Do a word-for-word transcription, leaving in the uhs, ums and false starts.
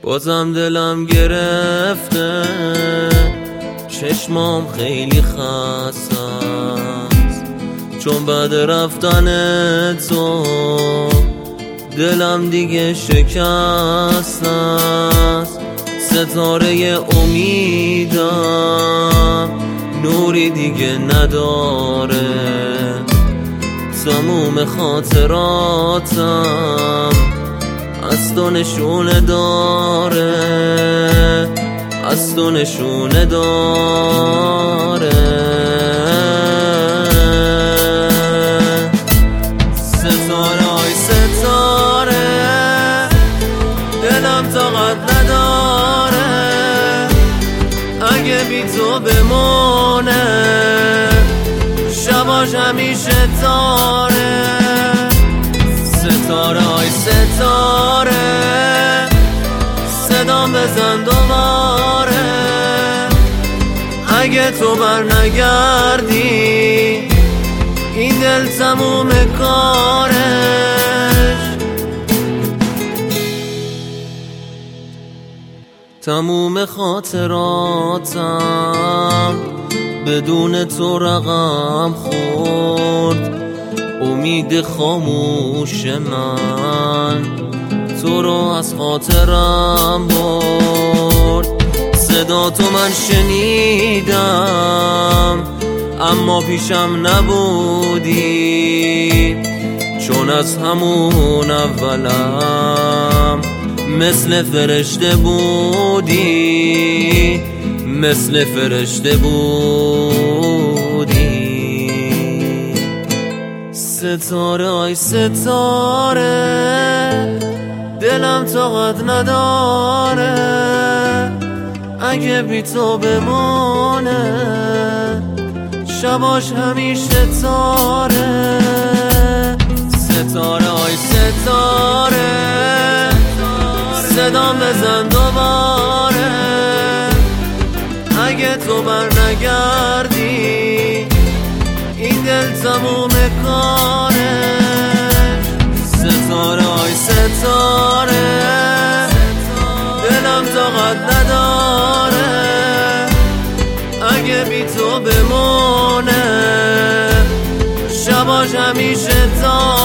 بازم دلم گرفته، چشمام خیلی خسته است، چون بعد رفتن تو دلم دیگه شکست است. ستاره امیدم نوری دیگه نداره، تموم خاطراتم از تو نشونه داره، از تو نشونه داره. ستاره های ستاره، دلم طاقت نداره اگه بی تو بمونه، شباش همیشه تاره. ستاره های ستاره، صدام بزن دوباره، اگه تو بر نگردی این دل تموم کارش. تموم خاطراتم بدون تو رقم خورد، امید خاموش من تو رو از خاطرم برد. صدا تو من شنیدم اما پیشم نبودی، چون از همون اولم مثل فرشته بودی، مثل فرشته بودی. ستاره ای ستاره، دلم طاقت نداره اگه بی تو بمونه، شباش همیشه تاره. ستاره ای ستاره، صدام بزن دوباره، اگه تو بر نگردی این دل تموم کاره. ستاره های ستاره، دلم طاقت نداره اگه بی تو بمونه، شباش همیشه تاره.